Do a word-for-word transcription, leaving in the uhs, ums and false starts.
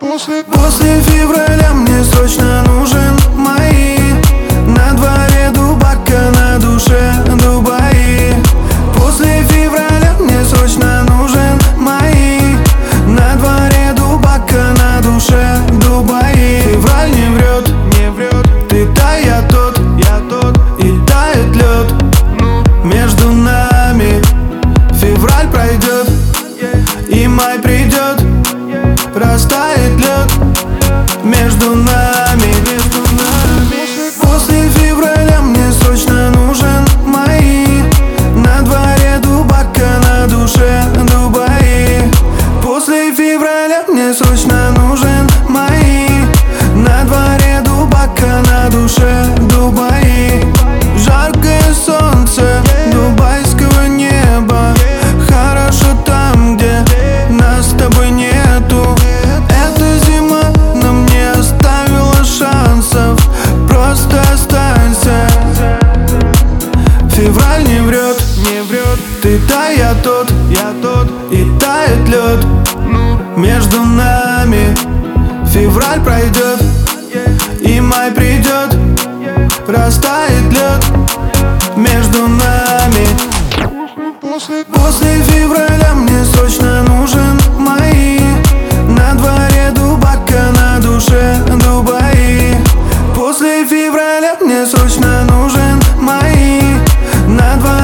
После февраля мне срочно нужен мои. На дворе дубака, на душе Дубаи. После февраля мне срочно нужен мои. На дворе дубака, на душе Дубаи. Февраль не врет, не врет. Ты та, я тот, я тот. И тает лед между нами. Февраль пройдет, и май придет. Растает лед между нами, между нами. После февраля мне срочно нужен мои. На дворе дубака, на душе Дубаи. После февраля мне срочно нужен мои. На дворе дубака, на душе Дубаи. Жаркое солнце дубайского неба. Хорошо там, где нас с тобой нету. Эта зима нам не оставила шансов. Просто останься. Февраль не врет, не врет. Ты та, я тот, я тот. И тает лед между нами. Февраль пройдет, и май придет. Растает лед между нами. После февраля мне срочно нужен мои. На дворе дубака, на душе Дубаи. После февраля мне срочно нужен мои. На дворе